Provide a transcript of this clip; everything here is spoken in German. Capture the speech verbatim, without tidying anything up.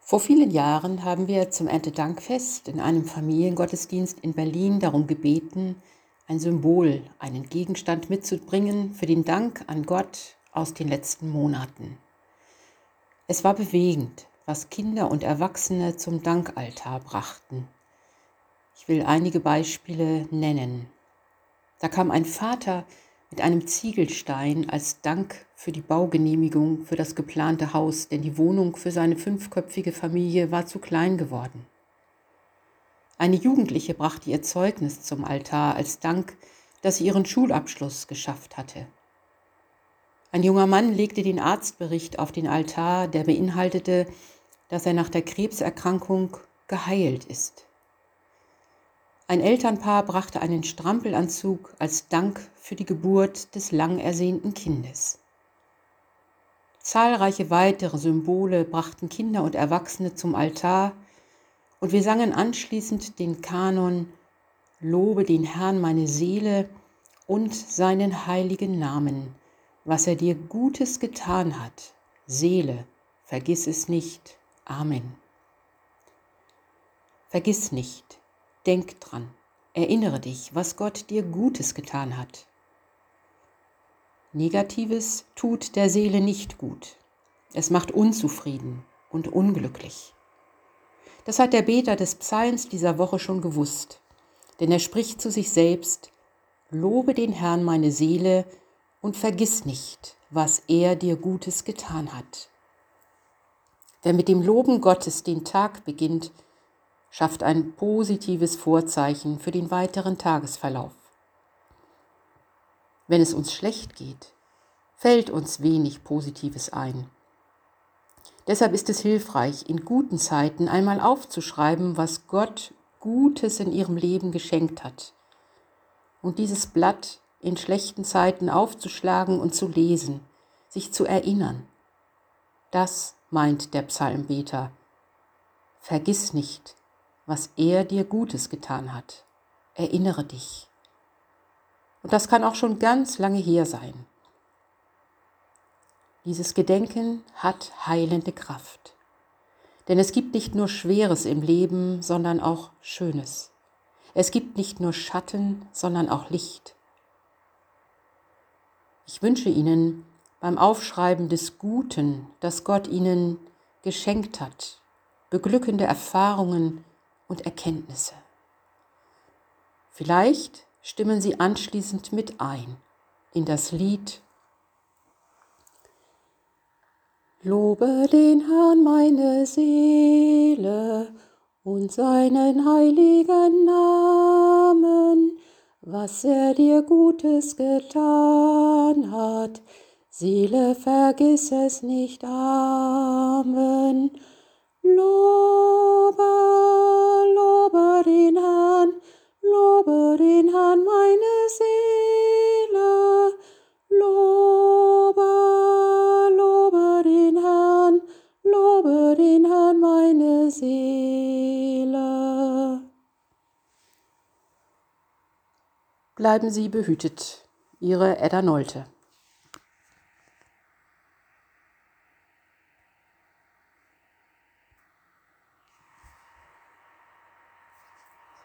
Vor vielen Jahren haben wir zum Erntedankfest in einem Familiengottesdienst in Berlin darum gebeten, ein Symbol, einen Gegenstand mitzubringen für den Dank an Gott aus den letzten Monaten. Es war bewegend, was Kinder und Erwachsene zum Dankaltar brachten. Ich will einige Beispiele nennen. Da kam ein Vater mit einem Ziegelstein als Dank für die Baugenehmigung für das geplante Haus, denn die Wohnung für seine fünfköpfige Familie war zu klein geworden. Eine Jugendliche brachte ihr Zeugnis zum Altar als Dank, dass sie ihren Schulabschluss geschafft hatte. Ein junger Mann legte den Arztbericht auf den Altar, der beinhaltete, dass er nach der Krebserkrankung geheilt ist. Ein Elternpaar brachte einen Strampelanzug als Dank für die Geburt des lang ersehnten Kindes. Zahlreiche weitere Symbole brachten Kinder und Erwachsene zum Altar und wir sangen anschließend den Kanon »Lobe den Herrn meine Seele und seinen heiligen Namen, was er dir Gutes getan hat. Seele, vergiss es nicht. Amen.« Vergiss nicht. Denk dran, erinnere dich, was Gott dir Gutes getan hat. Negatives tut der Seele nicht gut. Es macht unzufrieden und unglücklich. Das hat der Beter des Psalms dieser Woche schon gewusst, denn er spricht zu sich selbst: Lobe den Herrn meine Seele und vergiss nicht, was er dir Gutes getan hat. Wer mit dem Loben Gottes den Tag beginnt, schafft ein positives Vorzeichen für den weiteren Tagesverlauf. Wenn es uns schlecht geht, fällt uns wenig Positives ein. Deshalb ist es hilfreich, in guten Zeiten einmal aufzuschreiben, was Gott Gutes in ihrem Leben geschenkt hat. Und dieses Blatt in schlechten Zeiten aufzuschlagen und zu lesen, sich zu erinnern. Das meint der Psalmbeter. Vergiss nicht, was er dir Gutes getan hat. Erinnere dich. Und das kann auch schon ganz lange her sein. Dieses Gedenken hat heilende Kraft. Denn es gibt nicht nur Schweres im Leben, sondern auch Schönes. Es gibt nicht nur Schatten, sondern auch Licht. Ich wünsche Ihnen beim Aufschreiben des Guten, das Gott Ihnen geschenkt hat, beglückende Erfahrungen und Erkenntnisse. Vielleicht stimmen Sie anschließend mit ein in das Lied Lobe den Herrn meine Seele und seinen heiligen Namen, was er dir Gutes getan hat. Seele, vergiss es nicht. Amen. Lobe, lobe den Herrn, lobe den Herrn meine Seele. Lobe, lobe den Herrn, lobe den Herrn meine Seele. Bleiben Sie behütet. Ihre Edda Nolte.